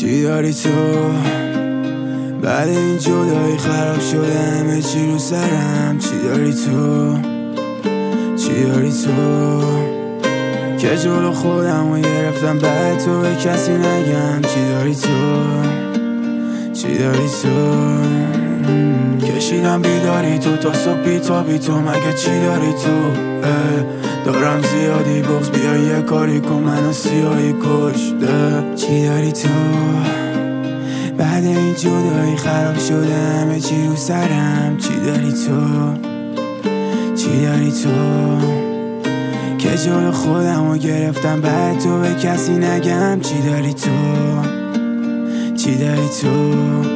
چی داری تو؟ بعد این جدایی خراب شده همه چی رو سرم. چی داری تو؟ چی داری تو؟ که جلو خودم رو گرفتم بعد تو به کسی نگم. چی داری تو؟ چی داری تو؟ کشیدم بیداری تو تا صبح بی تو مگه چی داری تو؟ دارم زیادی بغض بیا یه کاری کن منو سیاهی کشته. چی داری تو؟ بعد این جدایی خراب شده همه چی رو سرم. چی داری تو؟ چی داری تو؟ که جلو خودم رو گرفتم بعد تو به کسی نگم. چی داری تو؟ چی داری تو؟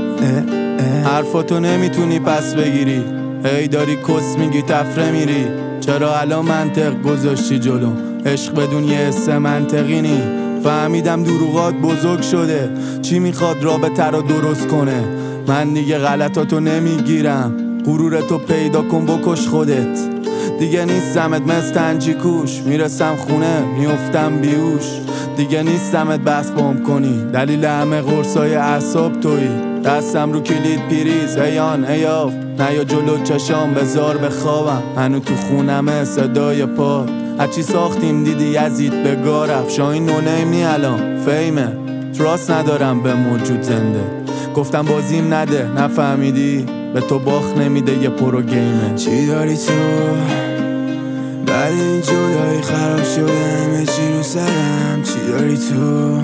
حرفاتو نمیتونی پس بگیری، هی داری کس میگی تفره میری. چرا الان منطق گذاشتی جلو؟ عشق بدون یه حس منطقی نی. فهمیدم دروغات بزرگ شده، چی میخواد رابطه رو درست کنه؟ من دیگه غلطاتو نمیگیرم، غرورتو پیدا کن بکش خودت. دیگه نیستمت مثل تنجی کوش، میرسم خونه میفتم بیوش. دیگه نیستمت بس بام کنی، دلیل همه قرصای اعصاب تویی. دستم رو کلید پیریز ایان ایاف، نیا جلو چشام بذار بخوابم. هنو تو خونمه صدای پاد، هرچی ساختیم دیدی یزید به گارف. شاین نونیم نی الان فیمه، تراست ندارم به موجود زنده. گفتم بازیم نده نفهمیدی، به تو باخت نمیده یه پرو گیمه. چی داری تو؟ بعد این جدایی خراب شده همه چی رو سرم. چی داری تو؟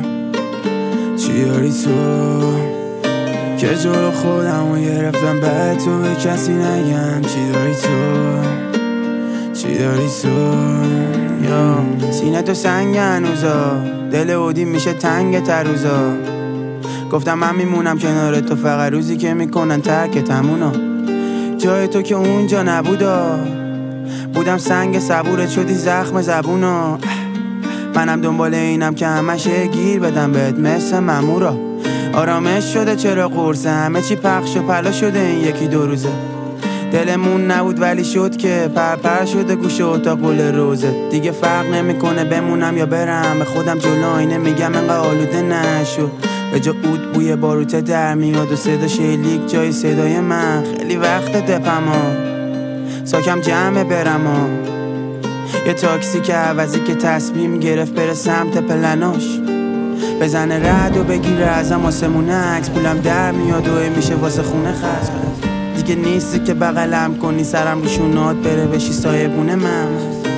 چی داری تو؟ که جلو خودم رو گرفتم بعد تو به کسی نگم. چی داری تو؟ چی داری تو؟ یا سینه تو سنگ هنوزا، دل اودی میشه تنگ تروزا. گفتم من میمونم کنار تو فقط روزی که میکنن ترک همونا. جای تو که اونجا نبودا، بودم سنگ صبورت شدی زخم زبونا. منم دنبال اینم که همش گیر بدم بهت مثل مامورا. آرامش شده چرا قرصه، همه چی پخش و پلا شده این یکی دو روزه. دلمون نبود ولی شد که پرپر شده گوشه اتاق گل روزه. دیگه فرق نمیکنه بمونم یا برم، به خودم جلو آینه میگم انقدر آلوده نشو. به جا عود بوی باروته در میاد و صدا شلیک جای صدای من. خیلی وقت دپما ساکم جمع برما، یه تاکسی که عوضی که تصمیم گرفت بره سمت پلناش. بزنه رد و بگیره ازم آسمونه عکس، پولم در میاد و میشه واسه خونه خرج. دیگه نیستی که بغلم کنی سرم رو شونات بره بشی سایبونه من.